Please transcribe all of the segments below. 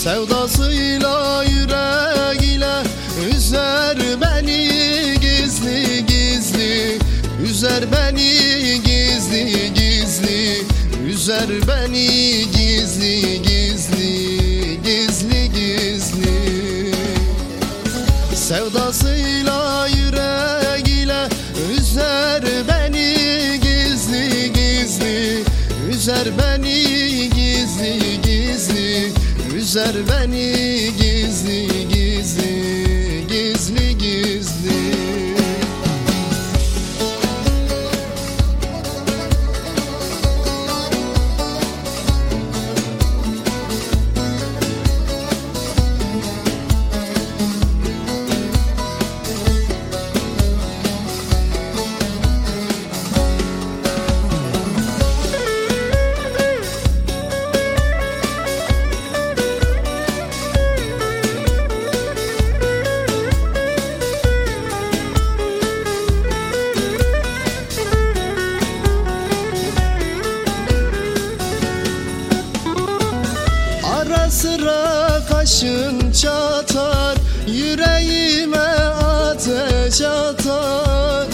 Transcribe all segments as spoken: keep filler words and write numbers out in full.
Sevdasıyla yürek ile üzer beni gizli gizli, üzer beni gizli gizli, üzer beni gizli gizli, gizli gizli. Sevdasıyla yürek ile üzer beni gizli gizli, üzer beni gizli gizli, üzer beni gizli gizli, gizli gizli. Ara sıra kaşın çatar, yüreğime ateş atar.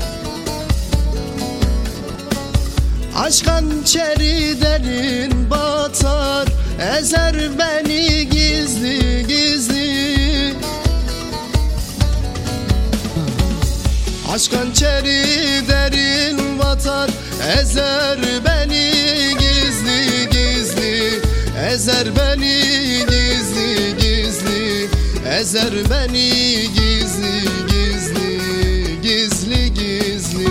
Aşk hançeri derin batar, ezer beni gizli gizli. Aşk hançeri derin batar, ezer beni gizli gizli, ezer beni gizli gizli, ezer beni gizli gizli, gizli gizli.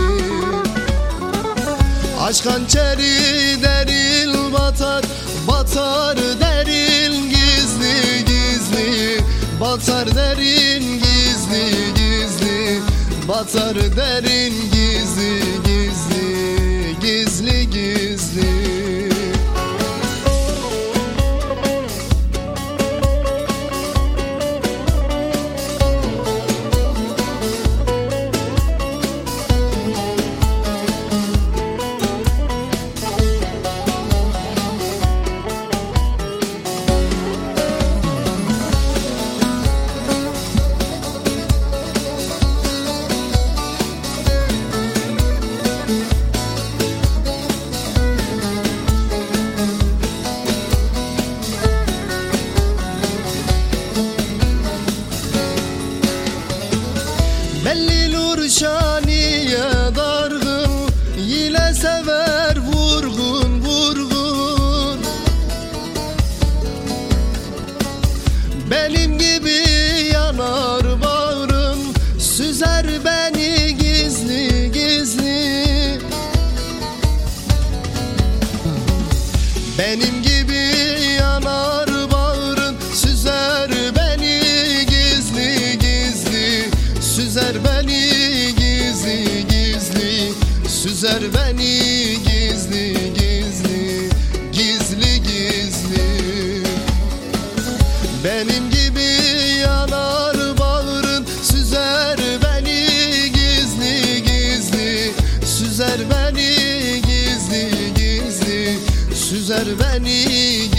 Aşk hançeri derin batar, batar derin gizli gizli, batar derin gizli gizli, batar derin gizli gizli, gizli gizli. Belli Nurşaniye dargın, yine sever vurgun vurgun. Benim gibi yanar bağrım, süzer beni gizli gizli. Benim gibi yanar bağrın, süzer beni gizli gizli, süzer beni gizli gizli, süzer beni gizli gizli, gizli gizli. Benim gibi yanar bağrın, süzer beni gizli gizli, süzer beni gizli gizli, süzer beni